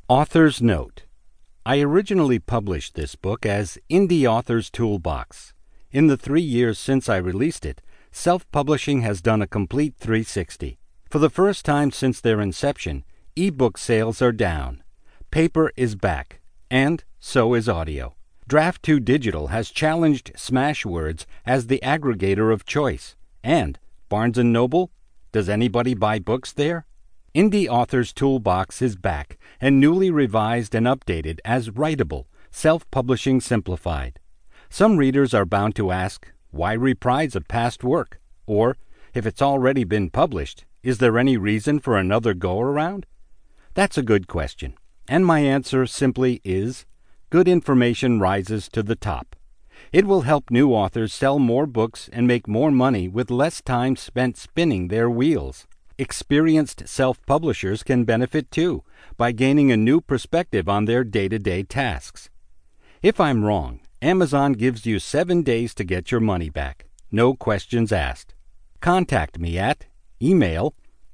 Author's Note: I originally published this book as Indie Author's Toolbox. In the 3 years since I released it, self-publishing has done a complete 360. For the first time since their inception, ebook sales are down. Paper is back, and so is audio. Draft2 Digital has challenged Smashwords as the aggregator of choice. And Barnes & Noble? Does anybody buy books there? Indie Author's Toolbox is back and newly revised and updated as Writable, Self-Publishing Simplified. Some readers are bound to ask, why reprise a past work? Or, if it's already been published, is there any reason for another go-around? That's a good question, and my answer simply is, good information rises to the top. It will help new authors sell more books and make more money with less time spent spinning their wheels. Experienced self-publishers can benefit too by gaining a new perspective on their day-to-day tasks. If I'm wrong, Amazon gives you 7 days to get your money back. No questions asked. Contact me at email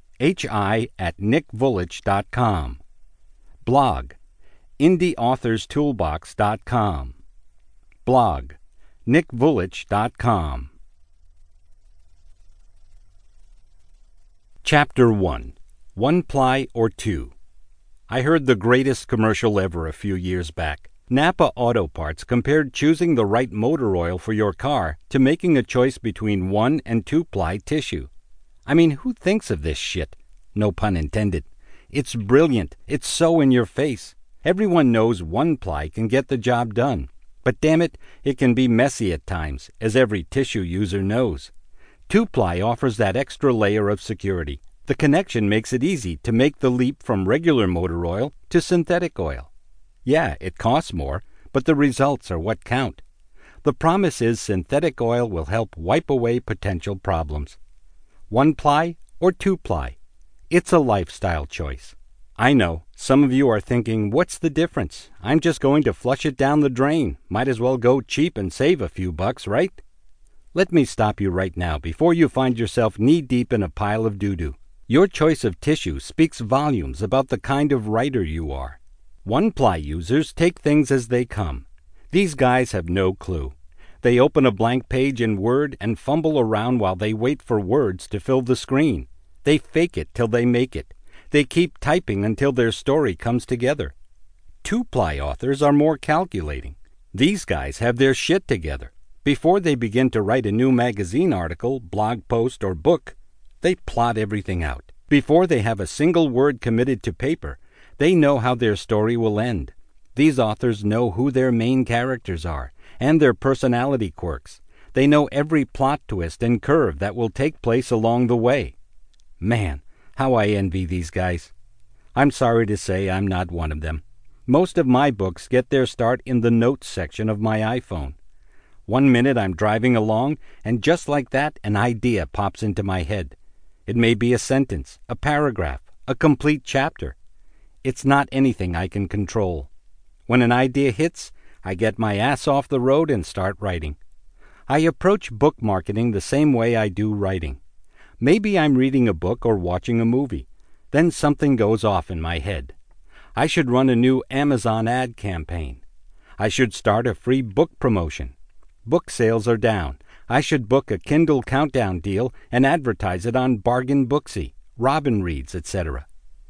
hi@nickvulich.com, blog indieauthorstoolbox.com, blog nickvulich.com. Chapter 1. One Ply or Two. I heard the greatest commercial ever a few years back. Napa Auto Parts compared choosing the right motor oil for your car to making a choice between 1 and 2-ply tissue. I mean, who thinks of this shit? No pun intended. It's brilliant. It's so in your face. Everyone knows 1-ply can get the job done. But damn it, it can be messy at times, as every tissue user knows. 2-ply offers that extra layer of security. The connection makes it easy to make the leap from regular motor oil to synthetic oil. Yeah, it costs more, but the results are what count. The promise is synthetic oil will help wipe away potential problems. 1-ply or 2-ply? It's a lifestyle choice. I know, some of you are thinking, what's the difference? I'm just going to flush it down the drain. Might as well go cheap and save a few bucks, right? Let me stop you right now before you find yourself knee-deep in a pile of doo-doo. Your choice of tissue speaks volumes about the kind of writer you are. 1-ply users take things as they come. These guys have no clue. They open a blank page in Word and fumble around while they wait for words to fill the screen. They fake it till they make it. They keep typing until their story comes together. 2-ply authors are more calculating. These guys have their shit together. Before they begin to write a new magazine article, blog post, or book, they plot everything out. Before they have a single word committed to paper, they know how their story will end. These authors know who their main characters are and their personality quirks. They know every plot twist and curve that will take place along the way. Man, how I envy these guys. I'm sorry to say I'm not one of them. Most of my books get their start in the notes section of my iPhone. 1 minute I'm driving along, and just like that, an idea pops into my head. It may be a sentence, a paragraph, a complete chapter. It's not anything I can control. When an idea hits, I get my ass off the road and start writing. I approach book marketing the same way I do writing. Maybe I'm reading a book or watching a movie. Then something goes off in my head. I should run a new Amazon ad campaign. I should start a free book promotion. Book sales are down. I should book a Kindle Countdown deal and advertise it on Bargain Booksy, Robin Reads, etc.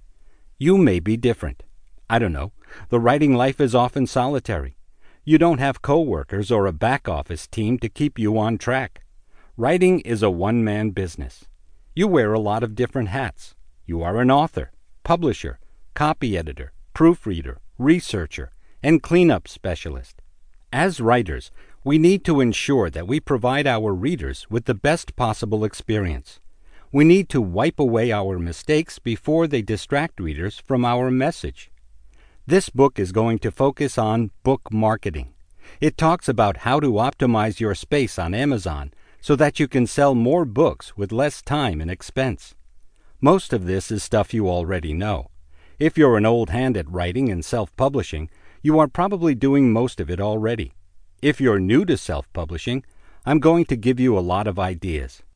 You may be different. I don't know. The writing life is often solitary. You don't have co-workers or a back office team to keep you on track. Writing is a one-man business. You wear a lot of different hats. You are an author, publisher, copy editor, proofreader, researcher, and cleanup specialist. As writers, we need to ensure that we provide our readers with the best possible experience. We need to wipe away our mistakes before they distract readers from our message. This book is going to focus on book marketing. It talks about how to optimize your space on Amazon so that you can sell more books with less time and expense. Most of this is stuff you already know. If you're an old hand at writing and self-publishing, you are probably doing most of it already. If you're new to self-publishing, I'm going to give you a lot of ideas.